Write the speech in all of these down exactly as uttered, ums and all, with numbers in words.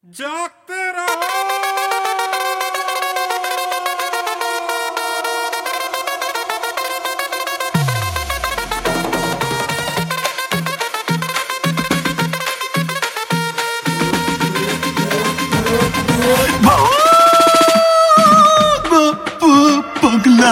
जागते रहो। पगला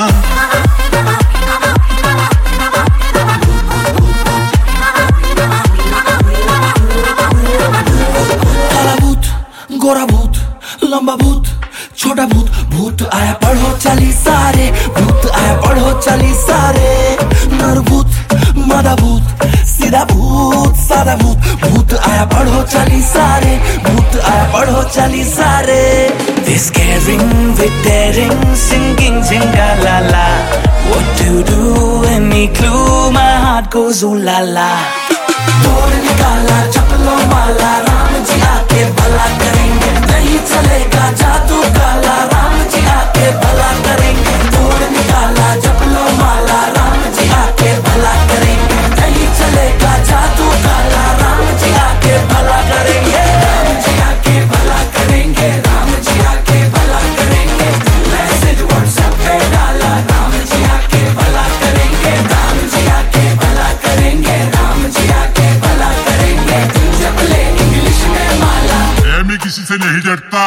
काला भूत, गोरा भूत, लंबा भूत, छोटा भूत, भूत आया पढ़ो चली सारे, भूत आया पढ़ो चली सारे, नर भूत, मादा भूत, सीधा भूत, सादा भूत, भूत आया पढ़ो चली सारे, भूत आया पढ़ो चली सारे। They're scaring, we're daring, singing zingalala. What to do? Any clue? My heart goes ooh la la. तोड़ निकाला चपलो माला, राम जी आके भला करेंगे, नहीं चलेगा जादू काला, राम जी आके भला करेंगे। तोड़ निकाला चपलो माला, राम जी आके भला करेंगे, नहीं चलेगा जादू काला, राम जी आके भला करेंगे। राम जी आके भला करेंगे, राम जी आके भला करेंगे, मैसेज व्हाट्सएप पे डाला, राम जी आके भला करेंगे, राम जी आके भला करेंगे, राम जी आके भला करेंगे। जब ले इंग्लिश में माला, मैं किसी से नहीं डरता।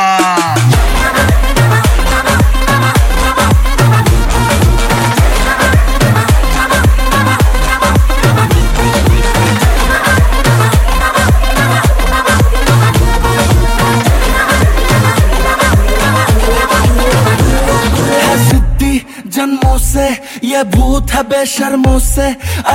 जन्मों से ये भूत है बेशर्मों से,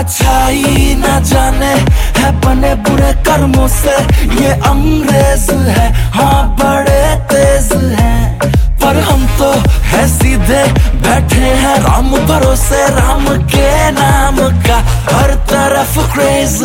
अच्छाई न जाने है बने बुरे कर्मों से। ये अंग्रेज है हाँ बड़े तेज हैं, पर हम तो है सीधे बैठे हैं राम भरोसे। राम के नाम का हर तरफ क्रेज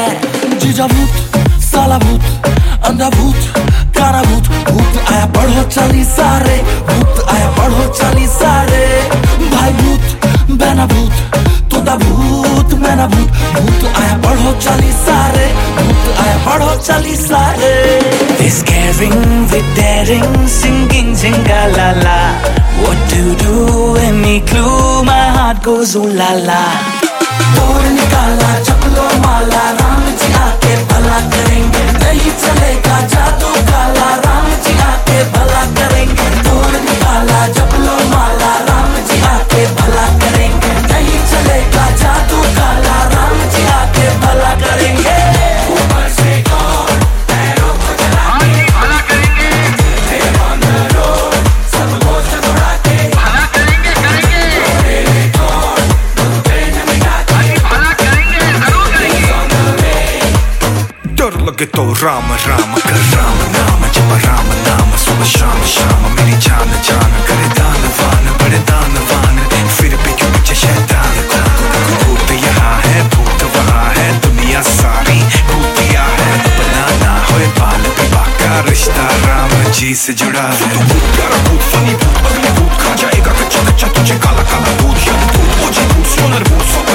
है। जीजा भूत, साला भूत, अंधा भूत, काला भूत, भूत आया पढ़ो चली सारे, भूत आया पढ़ो चली सारे। भाई भूत, बहना भूत, तोता भूत, मैना भूत, भूत आया पढ़ो चली सारे, भूत आया पढ़ो चली सारे। They're scaring, we're daring, singing zingalala. What to do? Any clue? My heart goes ooh la la. तोड़ निकाला चपलो माला, राम जी आके भला करेंगे, नहीं चलेगा जादू काला, राम जी आके भला करेंगे। तोड़ निकाला चपलो माला, राम जी आके भला करेंगे, नहीं चलेगा जादू काला, राम जी आके भला करेंगे। ऊपर से कौन पैरों को चला के भला करेंगे, on the road सबको चढ़ा के भला करेंगे करेंगे। तेरे कौन तेरे मिटा के भला करेंगे जरूर करेंगे। डर लगे तो राम राम कर, राम नाम जप, राम नाम सुबह शाम शाम, मेरी जान जान करे दान वान, बड़े दान वान, फिर भी क्यों पीछे शैतान। भूत यहाँ है भूत वहाँ है, दुनिया सारी भूतिया है, अपना ना होए बाल विवाह का रिश्ता राम जी से जुड़ा है। तू भूत प्यारा भूत फनी भूत, अगले भूत खा जाएगा कच्चा कच्चा तुझे, काला काला दूध या भूत, मुझे भूत सोनर भूत।